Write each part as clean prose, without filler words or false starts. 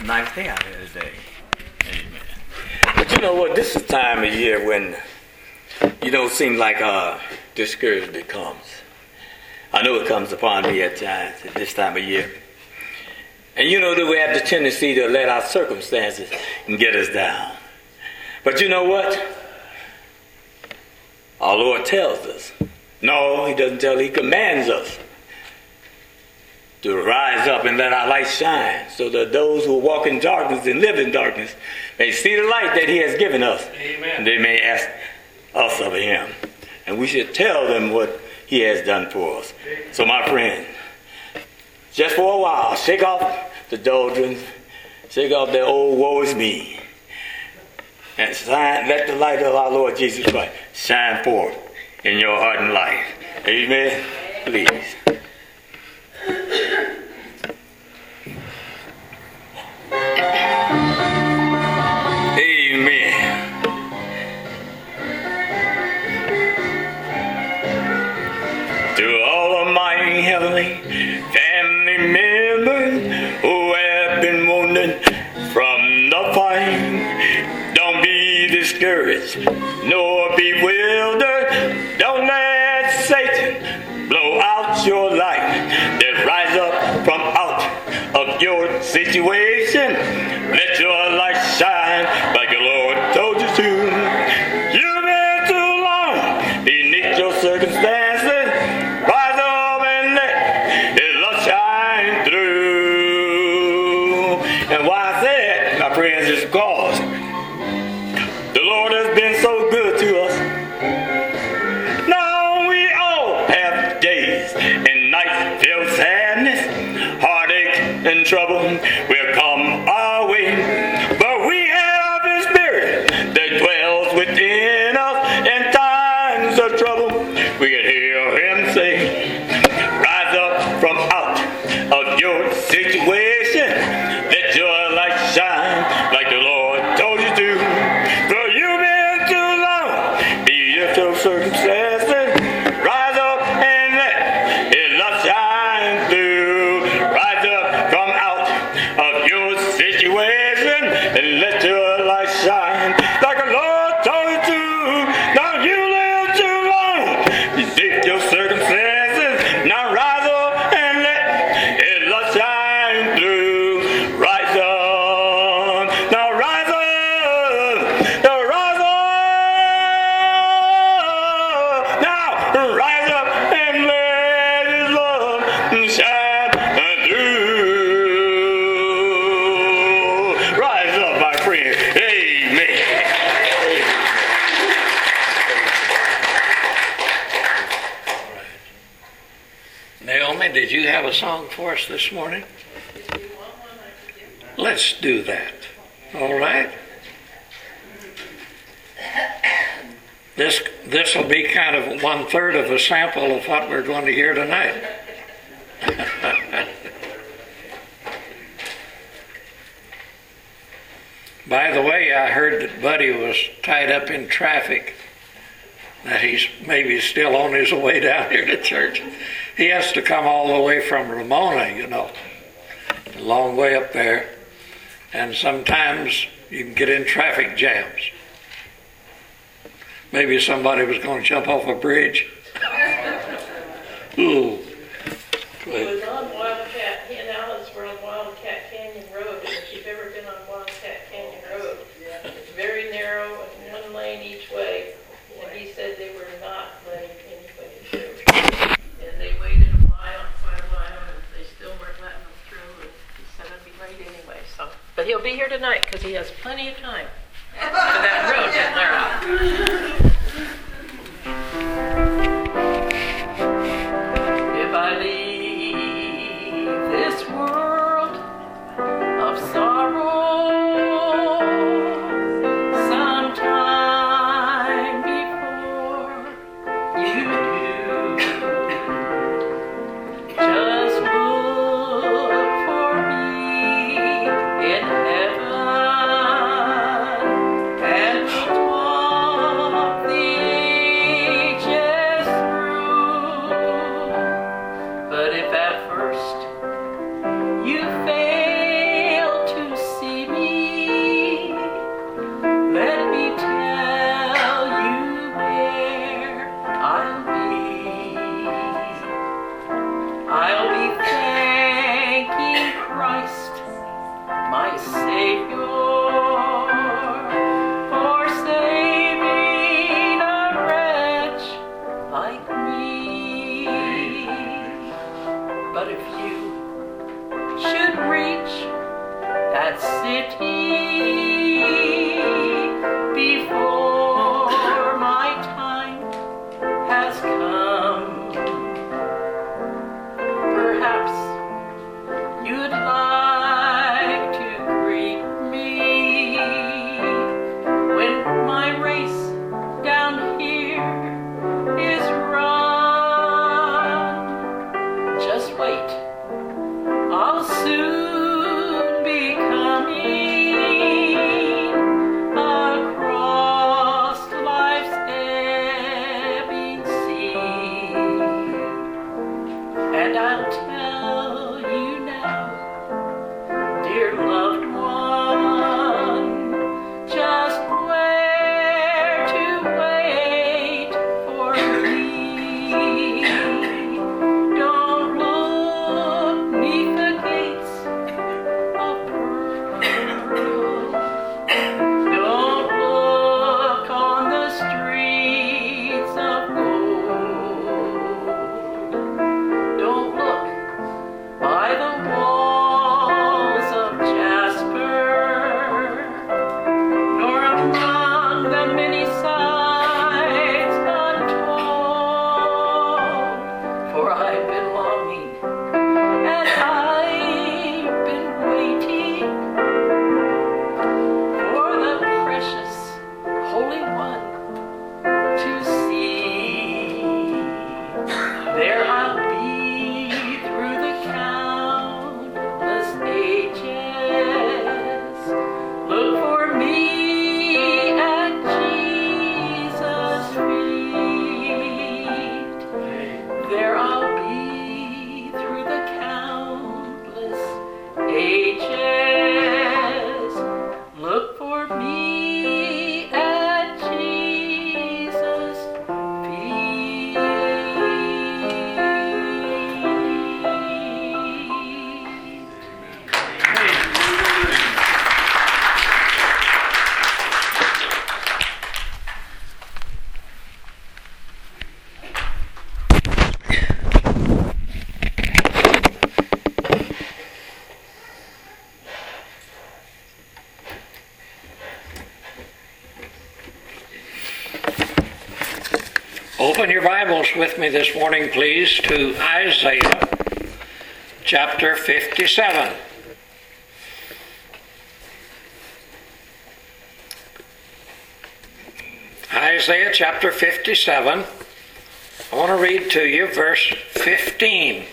nice day out here today. Amen. But you know what? This is the time of year when you don't seem like discouragement comes. I know it comes upon me at times at this time of year. And you know that we have the tendency to let our circumstances get us down. But you know what? Our Lord tells us. No, he doesn't tell, he commands us to rise up and let our light shine so that those who walk in darkness and live in darkness may see the light that he has given us. Amen. And they may ask us of him. And we should tell them what he has done for us. So my friend, just for a while, shake off the doldrums, shake off that old woe is me, and let the light of our Lord Jesus Christ shine forth in your heart and life. Amen. Please. Heavenly family members who have been wounded from the fight, don't be discouraged nor bewildered. Don't let Satan blow out your light. Just rise up from out of your situation. Let your light shine like the Lord told you to. You've been too long beneath your circumstances. And why I say it, my friends, is because the Lord has been so good to us. Now we all have days and nights filled with sadness, heartache, and trouble will come our way. But we have His Spirit that dwells within us in times of trouble. We can hear Him say, rise up from out of your situation. Shine like the Lord told you to. For you've been too long, be your circumstances. Rise up and let His light shine through. Rise up, come out of your situation and let your light shine like the Lord told you to. Now you live too long, you seek your circumstances. Now rise up and let His light shine through. Rise up. Naomi, did you have a song for us this morning? Let's do that. All right. This will be kind of 1/3 of a sample of what we're going to hear tonight. By the way, I heard that Buddy was tied up in traffic, that he's maybe still on his way down here to church. He has to come all the way from Ramona, you know, a long way up there. And sometimes you can get in traffic jams. Maybe somebody was going to jump off a bridge. Ooh. It was on Wildcat. He and Alice were on Wildcat Canyon Road. And if you've ever been on Wildcat Canyon Road, it's very narrow and one lane each way. And he said they were not letting anybody through. And they waited quite a while, and they still weren't letting them through. And he said it'd be late anyway. So, but he'll be here tonight because he has plenty of time for that road getting there out. If I leave this world of sorrow sometime before you do, just look for me in heaven and we'll talk Open your Bibles with me this morning, please, to Isaiah chapter 57. Isaiah chapter 57. I want to read to you verse 15.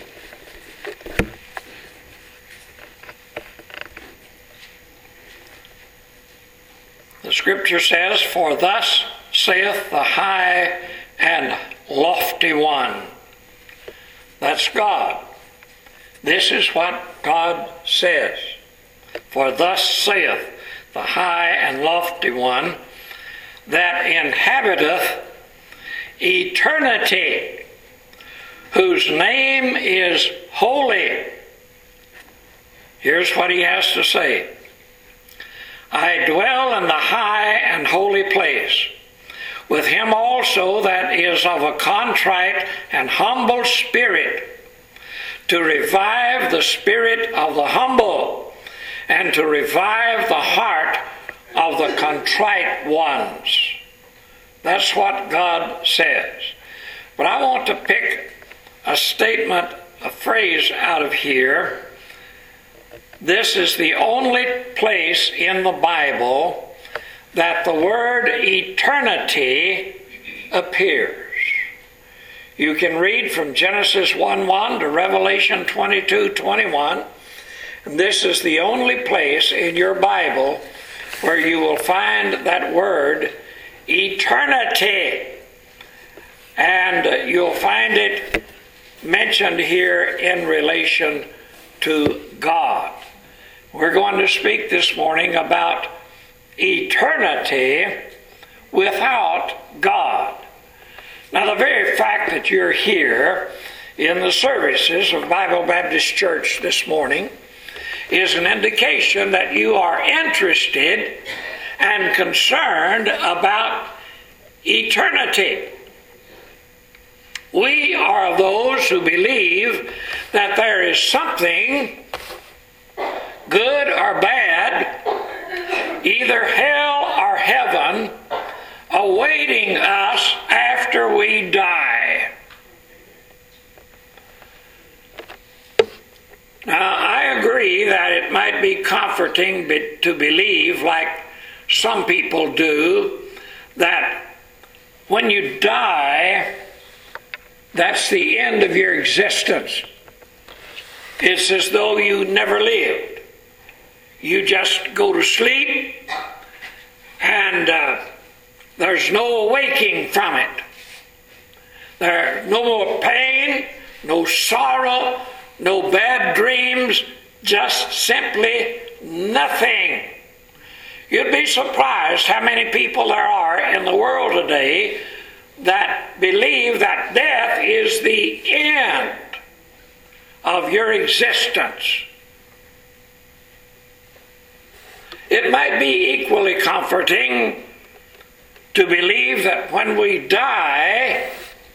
The scripture says, "For thus saith the high and lofty one." That's God. This is what God says. "For thus saith the high and lofty one that inhabiteth eternity, whose name is holy." Here's what he has to say. "I dwell in the high and holy place, with him also that is of a contrite and humble spirit, to revive the spirit of the humble, and to revive the heart of the contrite ones." That's what God says. But I want to pick a statement, a phrase out of here. This is the only place in the Bible that the word eternity appears. You can read from Genesis 1:1 to Revelation 22:21. And this is the only place in your Bible where you will find that word eternity. And you'll find it mentioned here in relation to God. We're going to speak this morning about eternity without God. Now, the very fact that you're here in the services of Bible Baptist Church this morning is an indication that you are interested and concerned about eternity. We are those who believe that there is something, good or bad, either hell or heaven awaiting us after we die. Now, I agree that it might be comforting to believe, like some people do, that when you die, that's the end of your existence. It's as though you never lived. You just go to sleep, and there's no awaking from it. There's no more pain, no sorrow, no bad dreams, just simply nothing. You'd be surprised how many people there are in the world today that believe that death is the end of your existence. It might be equally comforting to believe that when we die,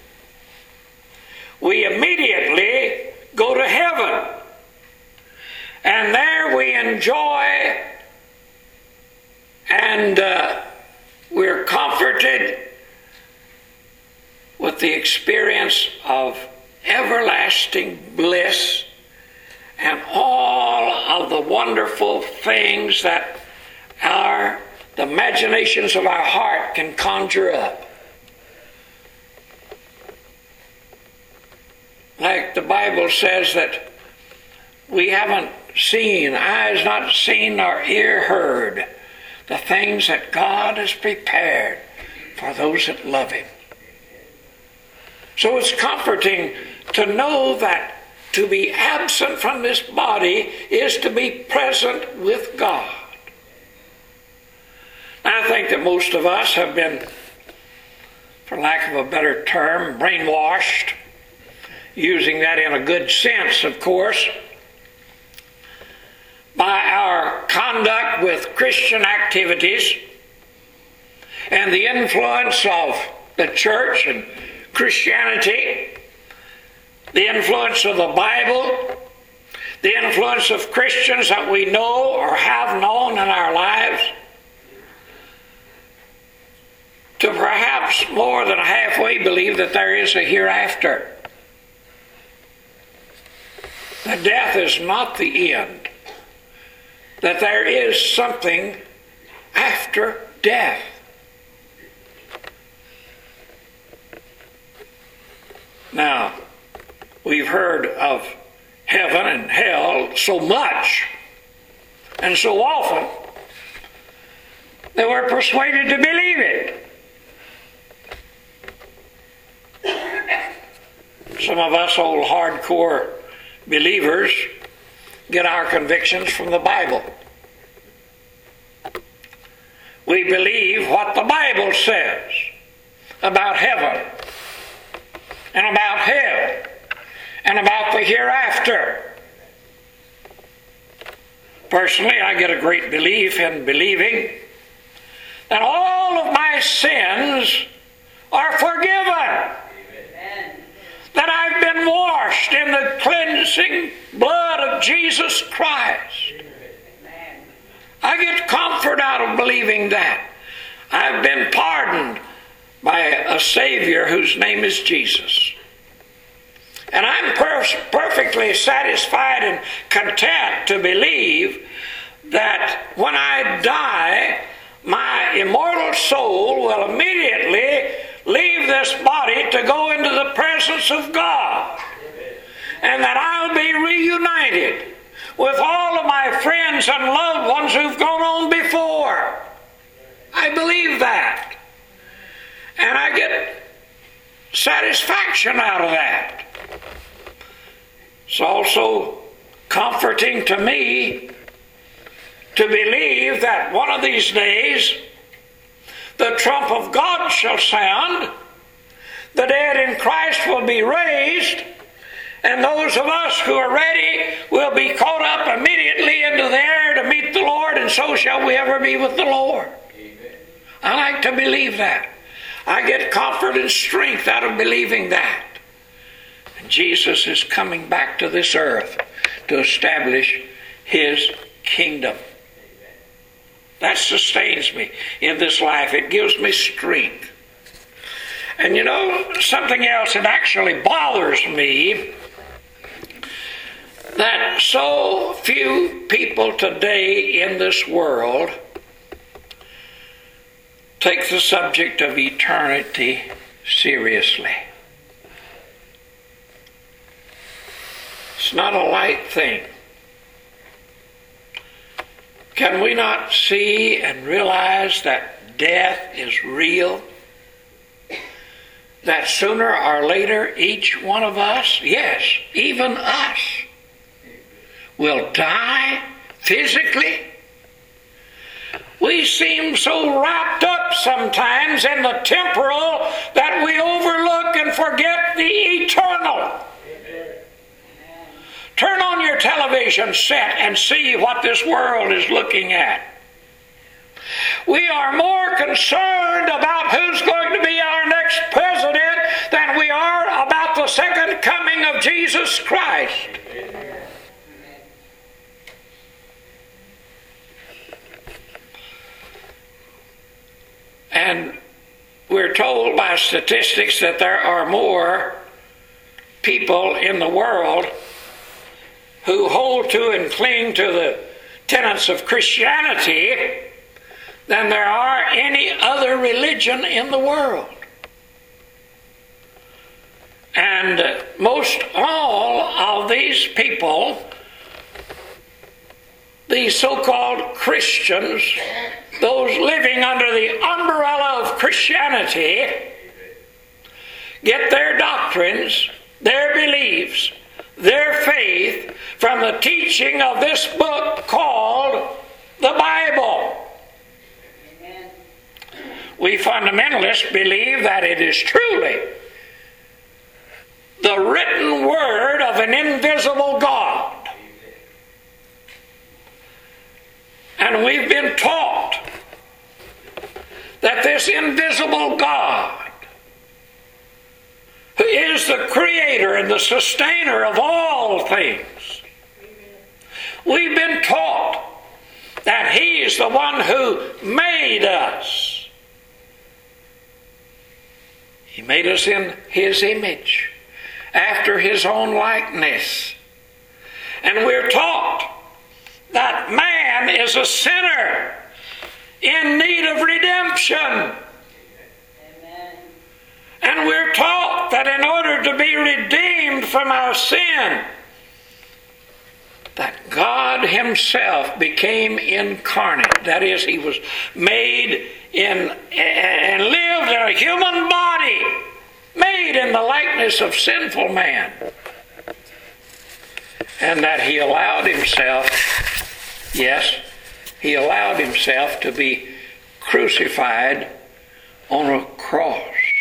we immediately go to heaven. And there we enjoy and we're comforted with the experience of everlasting bliss and all of the wonderful things that the imaginations of our heart can conjure up. Like the Bible says that we haven't seen, eyes not seen nor ear heard, the things that God has prepared for those that love Him. So it's comforting to know that to be absent from this body is to be present with God. I think that most of us have been, for lack of a better term, brainwashed, using that in a good sense, of course, by our conduct with Christian activities and the influence of the church and Christianity, the influence of the Bible, the influence of Christians that we know or have known in our lives, to perhaps more than halfway believe that there is a hereafter. That death is not the end. That there is something after death. Now, we've heard of heaven and hell so much and so often that we're persuaded to believe it. Some of us old hardcore believers get our convictions from the Bible. We believe what the Bible says about heaven and about hell and about the hereafter. Personally, I get a great belief in believing that all of my sins are forgiven. That I've been washed in the cleansing blood of Jesus Christ. I get comfort out of believing that. I've been pardoned by a Savior whose name is Jesus. And I'm perfectly satisfied and content to believe that when I die, my immortal soul will immediately leave this body to go into the presence of God. And that I'll be reunited with all of my friends and loved ones who've gone on before. I believe that. And I get satisfaction out of that. It's also comforting to me to believe that one of these days the trump of God shall sound, the dead in Christ will be raised, and those of us who are ready will be caught up immediately into the air to meet the Lord, and so shall we ever be with the Lord. Amen. I like to believe that. I get comfort and strength out of believing that. And Jesus is coming back to this earth to establish His kingdom. That sustains me in this life. It gives me strength. And you know, something else that actually bothers me, that so few people today in this world take the subject of eternity seriously. It's not a light thing. Can we not see and realize that death is real? That sooner or later each one of us, yes, even us, will die physically? We seem so wrapped up sometimes in the temporal that we overlook and forget the eternal. Turn on your television set and see what this world is looking at. We are more concerned about who's going to be our next president than we are about the second coming of Jesus Christ. And we're told by statistics that there are more people in the world who hold to and cling to the tenets of Christianity than there are any other religion in the world. And most all of these people, these so-called Christians, those living under the umbrella of Christianity, get their doctrines, their beliefs, their faith from the teaching of this book called the Bible. Amen. We fundamentalists believe that it is truly the written word of an invisible God. And we've been taught that this invisible God, who is the creator and the sustainer of all things, we've been taught that He is the one who made us. He made us in His image, after His own likeness. And we're taught that man is a sinner in need of redemption. Amen. And we're taught that in order to be redeemed from our sin, that God Himself became incarnate. That is, He was made in and lived in a human body, made in the likeness of sinful man. And that He allowed Himself, yes, He allowed Himself to be crucified on a cross.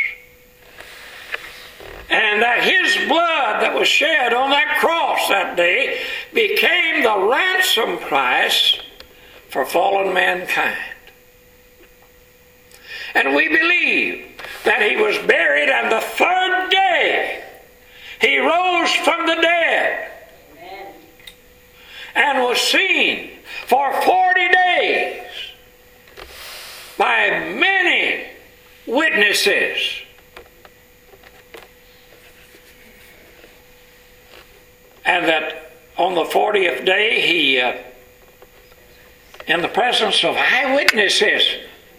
And that His blood that was shed on that cross that day became the ransom price for fallen mankind. And we believe that He was buried, and the third day He rose from the dead. Amen. And was seen for 40 days by many witnesses. And that on the 40th day, He, in the presence of eyewitnesses,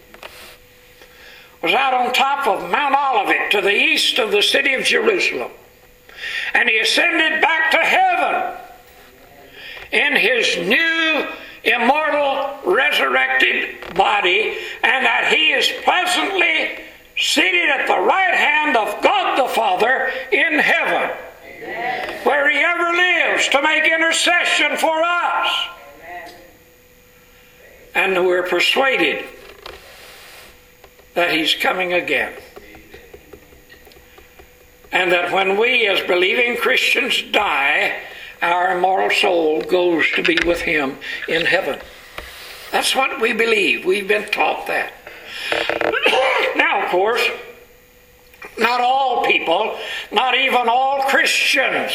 was out on top of Mount Olivet to the east of the city of Jerusalem. And He ascended back to heaven in His new, immortal, resurrected body, and that He is presently seated at the right hand of God the Father in heaven. Amen. Where He ever lives to make intercession for us. Amen. And we're persuaded that He's coming again. And that when we as believing Christians die, our immortal soul goes to be with Him in heaven. That's what we believe. We've been taught that. Now, of course, not all people, not even all Christians,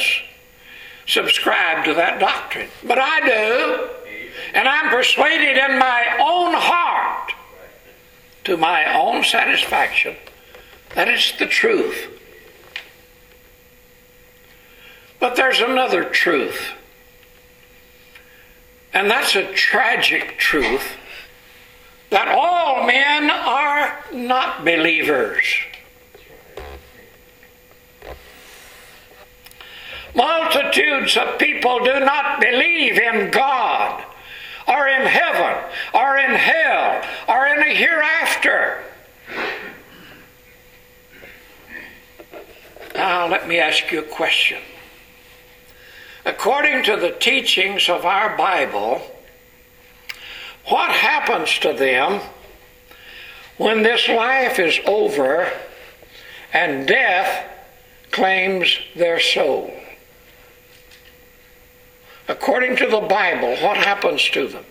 subscribe to that doctrine. But I do. And I'm persuaded in my own heart to my own satisfaction that it's the truth. But there's another truth, and that's a tragic truth, that all men are not believers. Multitudes of people do not believe in God, or in heaven, or in hell, or in a hereafter. Now, let me ask you a question. According to the teachings of our Bible, what happens to them when this life is over and death claims their soul? According to the Bible, what happens to them?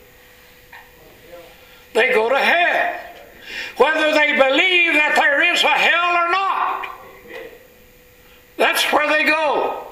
They go to hell, whether they believe that there is a hell or not. That's where they go.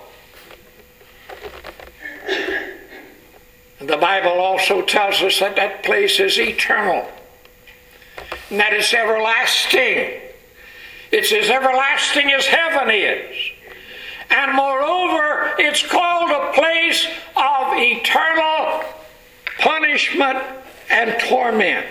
The Bible also tells us that that place is eternal, and that it's everlasting. It's as everlasting as heaven is. And moreover, it's called a place of eternal punishment and torment.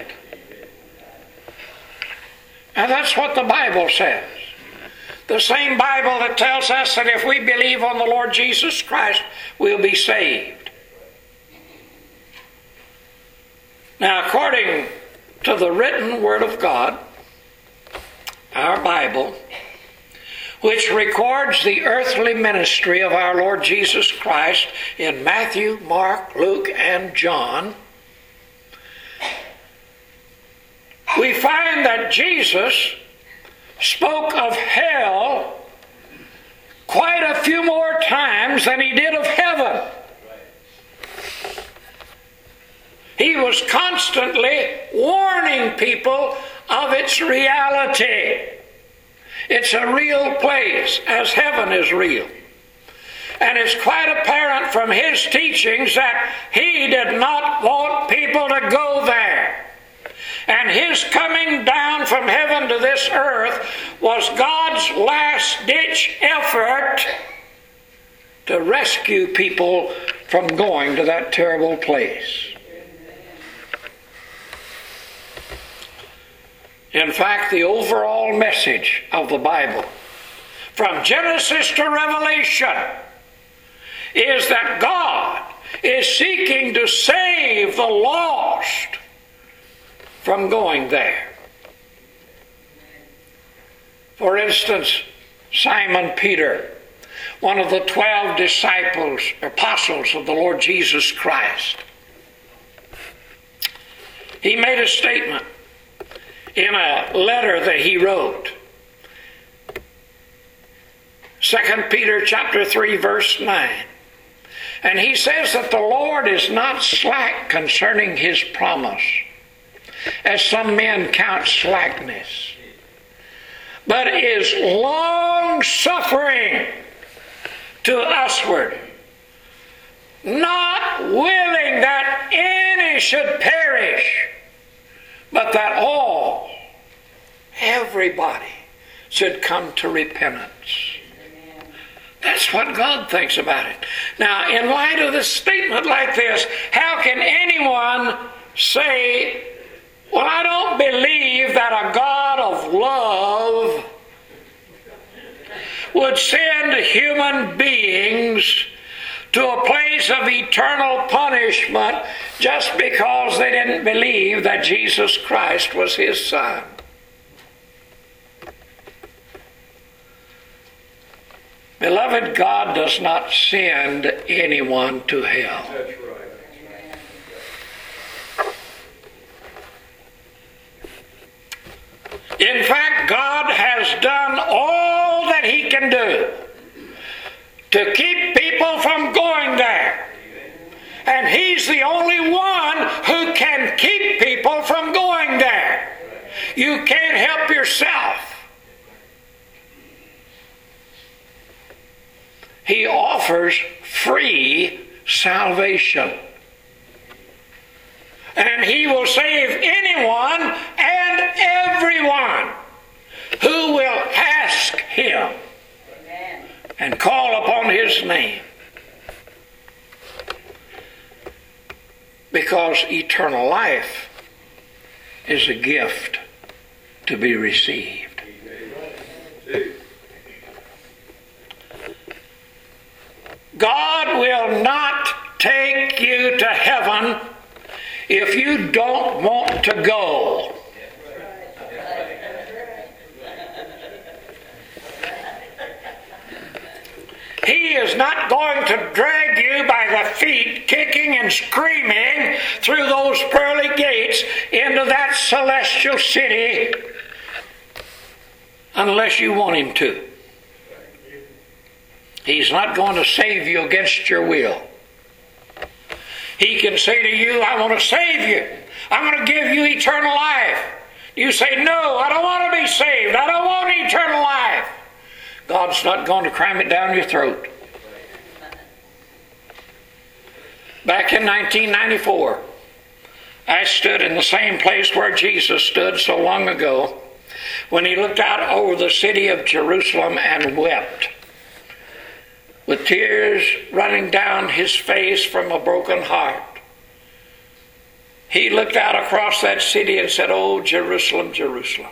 And that's what the Bible says. The same Bible that tells us that if we believe on the Lord Jesus Christ, we'll be saved. Now, according to the written Word of God, our Bible, which records the earthly ministry of our Lord Jesus Christ in Matthew, Mark, Luke, and John, we find that Jesus spoke of hell quite a few more times than he did of heaven. He was constantly warning people of its reality. It's a real place, as heaven is real. And it's quite apparent from his teachings that he did not want people to go there. And his coming down from heaven to this earth was God's last-ditch effort to rescue people from going to that terrible place. In fact, the overall message of the Bible, from Genesis to Revelation, is that God is seeking to save the lost from going there. For instance, Simon Peter, one of the 12 disciples, apostles of the Lord Jesus Christ, he made a statement in a letter that he wrote. 2 Peter chapter 3 verse 9. And he says that the Lord is not slack concerning his promise, as some men count slackness, but is long-suffering to usward, not willing that any should perish, but that all, everybody, should come to repentance. That's what God thinks about it. Now, in light of this statement like this, how can anyone say, well, I don't believe that a God of love would send human beings to a place of eternal punishment just because they didn't believe that Jesus Christ was his Son? Beloved, God does not send anyone to hell. That's right. In fact, God has done all that he can do to keep people from going there. And he's the only one who can keep people from going there. You can't help yourself. He offers free salvation. And he will save anyone and everyone His name. Because eternal life is a gift to be received. God will not take you to heaven if you don't want to go. He is not going to drag you by the feet, kicking and screaming through those pearly gates into that celestial city unless you want Him to. He's not going to save you against your will. He can say to you, I want to save you. I'm going to give you eternal life. You say, no, I don't want to be saved. I don't want eternal life. God's not going to cram it down your throat. Back in 1994, I stood in the same place where Jesus stood so long ago when He looked out over the city of Jerusalem and wept, with tears running down His face from a broken heart. He looked out across that city and said, "Oh, Jerusalem, Jerusalem,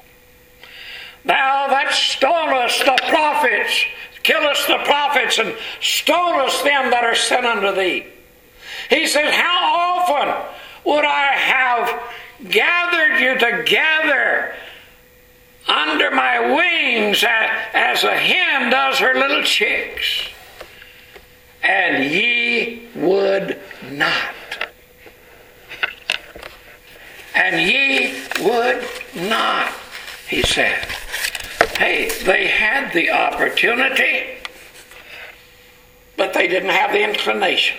thou that stonest the prophets, killest the prophets, and stonest them that are sent unto thee." He says, how often would I have gathered you together under my wings as a hen does her little chicks, and ye would not. And ye would not, He said. Hey, they had the opportunity, but they didn't have the inclination.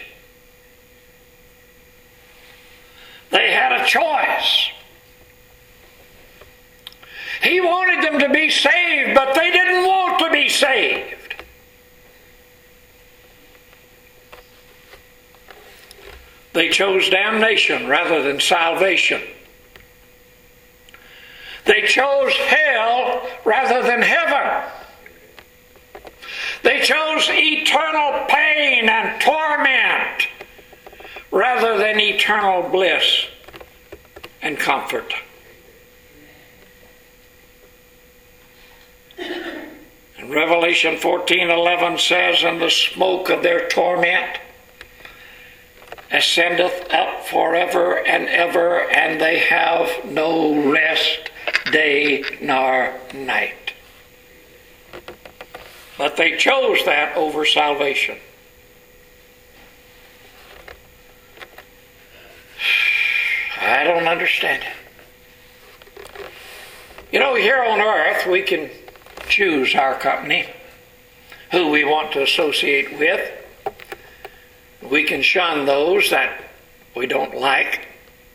They had a choice. He wanted them to be saved, but they didn't want to be saved. They chose damnation rather than salvation. They chose hell rather than heaven. They chose eternal pain and torment rather than eternal bliss and comfort. And Revelation 14:11 says, "And the smoke of their torment ascendeth up forever and ever, and they have no rest day nor night." But they chose that over salvation. I don't understand it. You know, here on earth we can choose our company, who we want to associate with. We can shun those that we don't like.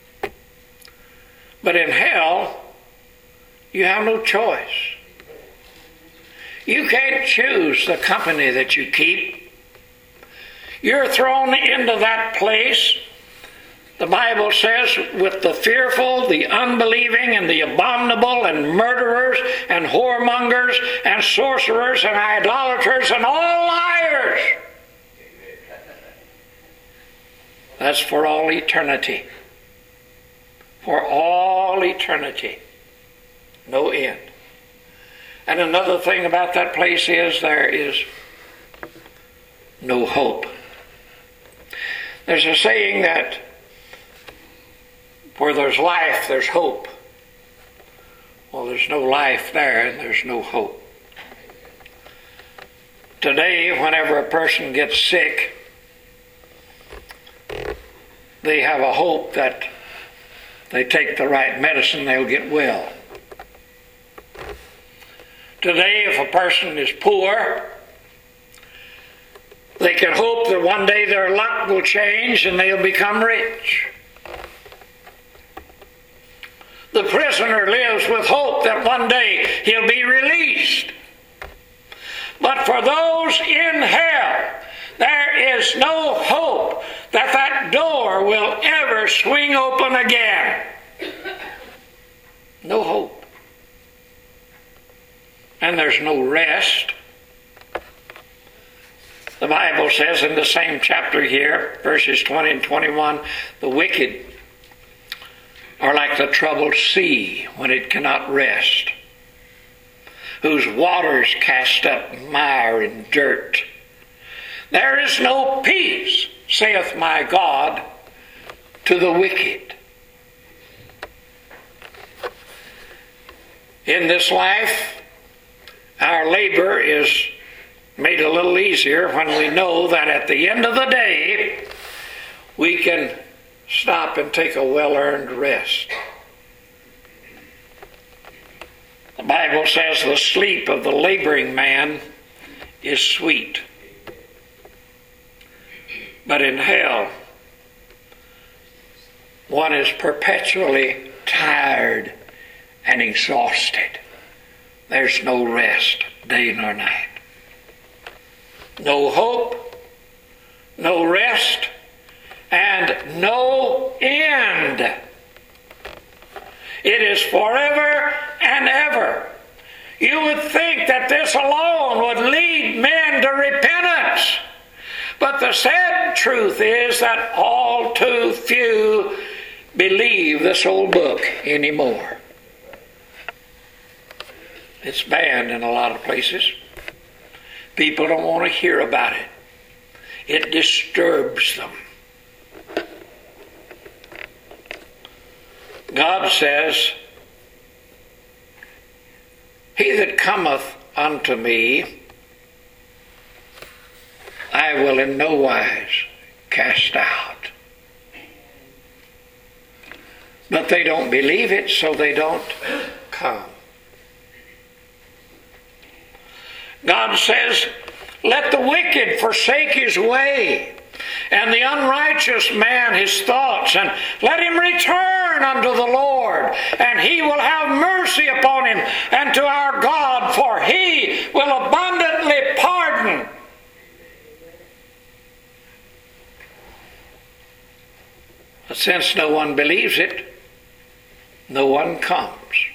But in hell, you have no choice. You can't choose the company that you keep. You're thrown into that place, the Bible says, with the fearful, the unbelieving, and the abominable, and murderers, and whoremongers, and sorcerers, and idolaters, and all liars. That's for all eternity. For all eternity. No end. And another thing about that place is there is no hope. There's a saying that where there's life, there's hope. Well, there's no life there, and there's no hope. Today, whenever a person gets sick, they have a hope that they take the right medicine, they'll get well. Today, if a person is poor, they can hope that one day their luck will change and they'll become rich. The prisoner lives with hope that one day he'll be released. But for those in hell, there is no hope that that door will ever swing open again. No hope. And there's no rest. The Bible says in the same chapter here, verses 20 and 21, the wicked are like the troubled sea when it cannot rest, whose waters cast up mire and dirt. There is no peace, saith my God, to the wicked. In this life, our labor is made a little easier when we know that at the end of the day, we can stop and take a well-earned rest. The Bible says the sleep of the laboring man is sweet. But in hell, one is perpetually tired and exhausted. There's no rest, day nor night. No hope, no rest, and no end. It is forever and ever. You would think that this alone would lead men to repentance. But the sad truth is that all too few believe this old book anymore. It's banned in a lot of places. People don't want to hear about it. It disturbs them. God says, he that cometh unto me, I will in no wise cast out. But they don't believe it, so they don't come. God says, let the wicked forsake his way, and the unrighteous man his thoughts, and let him return unto the Lord, and he will have mercy upon him, and to our God, for he will abundantly pardon. But since no one believes it, no one comes.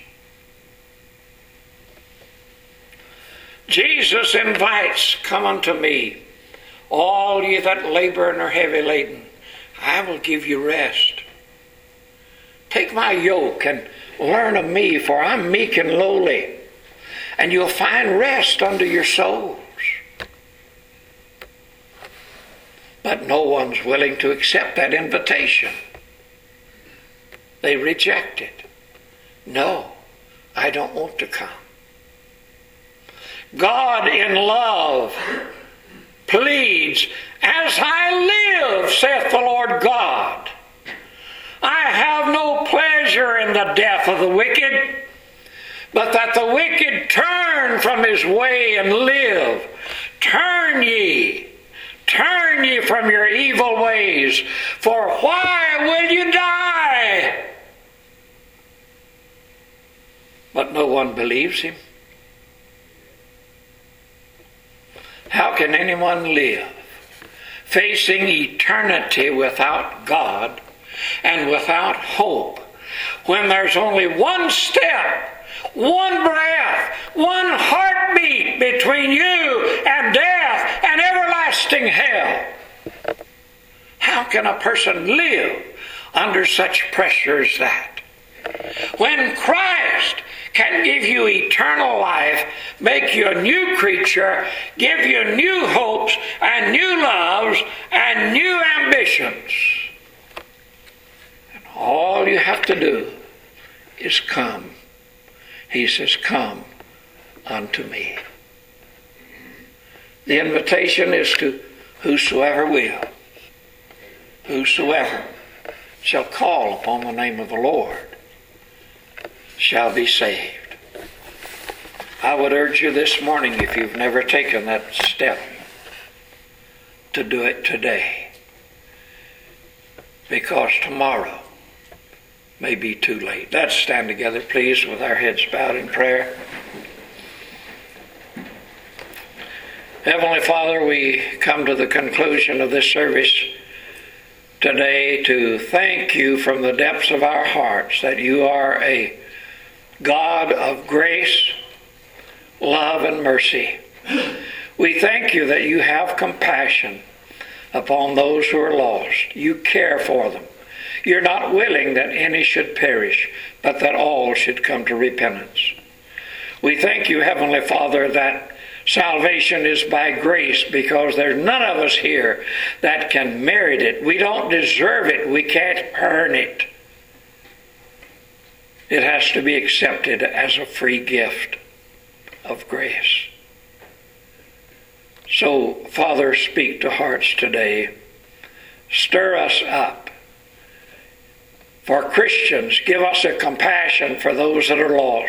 Jesus invites, come unto me, all ye that labor and are heavy laden. I will give you rest. Take my yoke and learn of me, for I'm meek and lowly, and you'll find rest unto your souls. But no one's willing to accept that invitation. They reject it. No, I don't want to come. God in love pleads, as I live, saith the Lord God, I have no pleasure in the death of the wicked, but that the wicked turn from his way and live. Turn ye from your evil ways, for why will you die? But no one believes him. How can anyone live facing eternity without God and without hope when there's only one step, one breath, one heartbeat between you and death and everlasting hell? How can a person live under such pressure as that? When Christ can give you eternal life, make you a new creature, give you new hopes and new loves and new ambitions. And all you have to do is come. He says, come unto me. The invitation is to whosoever will. Whosoever shall call upon the name of the Lord shall be saved. I would urge you this morning, if you've never taken that step, to do it today. Because tomorrow may be too late. Let's stand together, please, with our heads bowed in prayer. Heavenly Father, we come to the conclusion of this service today to thank you from the depths of our hearts that you are a God of grace, love, and mercy. We thank you that you have compassion upon those who are lost. You care for them. You're not willing that any should perish, but that all should come to repentance. We thank you, Heavenly Father, that salvation is by grace, because there's none of us here that can merit it. We don't deserve it. We can't earn it. It has to be accepted as a free gift of grace. So, Father, speak to hearts today. Stir us up. For Christians, give us a compassion for those that are lost.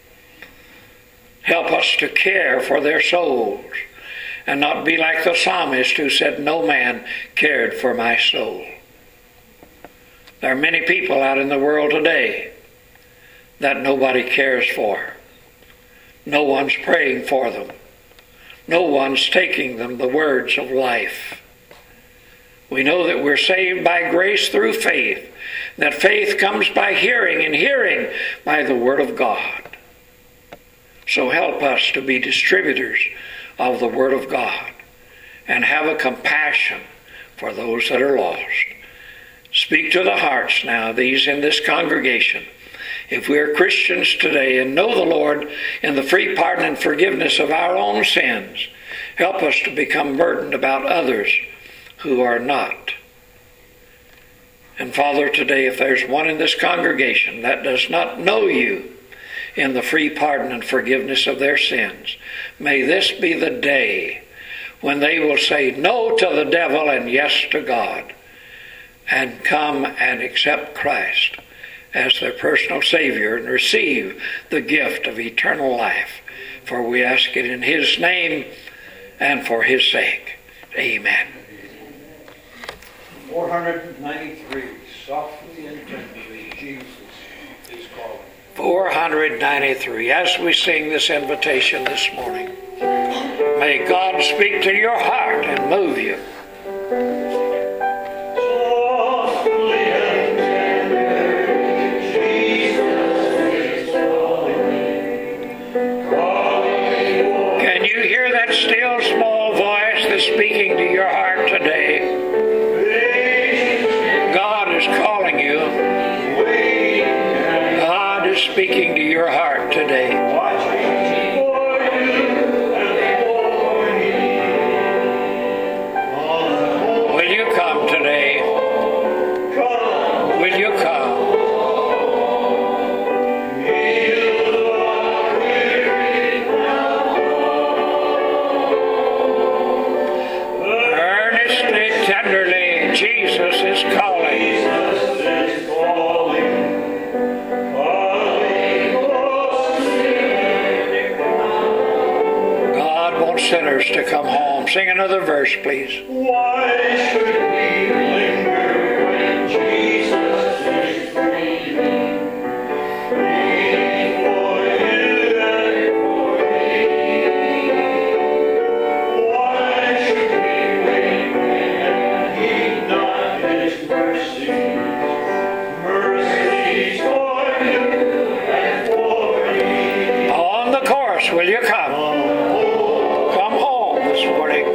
Help us to care for their souls and not be like the psalmist who said, "No man cared for my soul." There are many people out in the world today that nobody cares for. No one's praying for them. No one's taking them the words of life. We know that we're saved by grace through faith, that faith comes by hearing, and hearing by the Word of God. So help us to be distributors of the Word of God and have a compassion for those that are lost. Speak to the hearts now, these in this congregation. If we are Christians today and know the Lord in the free pardon and forgiveness of our own sins, help us to become burdened about others who are not. And Father, today, if there's one in this congregation that does not know you in the free pardon and forgiveness of their sins, may this be the day when they will say no to the devil and yes to God, and come and accept Christ as their personal Savior and receive the gift of eternal life. For we ask it in His name and for His sake. Amen. 493, softly and tenderly, Jesus is calling. 493. As we sing this invitation this morning, may God speak to your heart and move you. Can you hear that still small voice that's speaking to your heart today? God is calling you. God is speaking to your heart today. Will you come today? Will you come? Earnestly, tenderly, Jesus is calling. God wants sinners to come home. Sing another verse, please. Why should we linger when Jesus is breathing? Breathing for you and for me. Why should we wait and heed not His mercies? Mercies for you and for me. On the chorus, will you come? Come home this morning.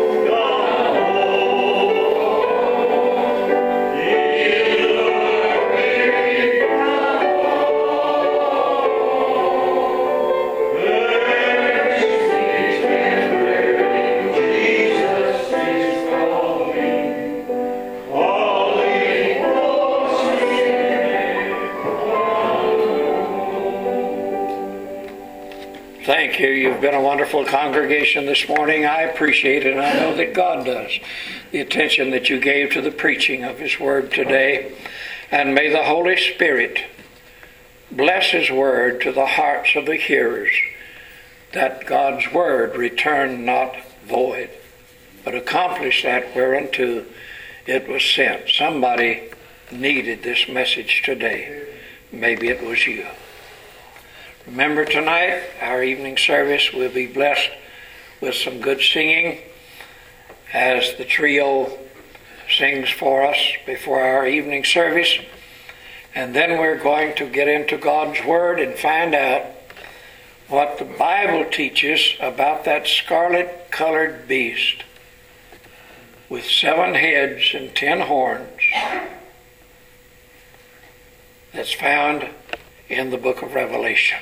Thank you. You've been a wonderful congregation this morning. I appreciate it, and I know that God does. The attention that you gave to the preaching of His Word today. And may the Holy Spirit bless His Word to the hearts of the hearers, that God's Word return not void, but accomplish that whereunto it was sent. Somebody needed this message today. Maybe it was you. Remember, tonight, our evening service will be blessed with some good singing as the trio sings for us before our evening service. And then we're going to get into God's Word and find out what the Bible teaches about that scarlet-colored beast with 7 heads and 10 horns that's found in the book of Revelation.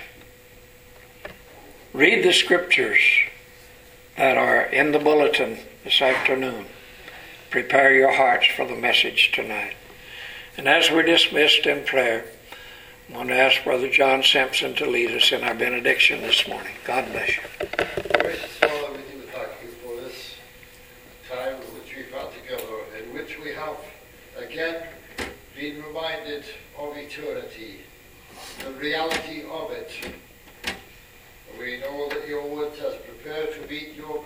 Read the scriptures that are in the bulletin this afternoon. Prepare your hearts for the message tonight. And as we're dismissed in prayer, I'm going to ask Brother John Sampson to lead us in our benediction this morning. God bless you. Gracious Father, we do thank you for this time in which we found together, in which we have again been reminded of eternity, the reality of it. We know that your word says, prepare to meet your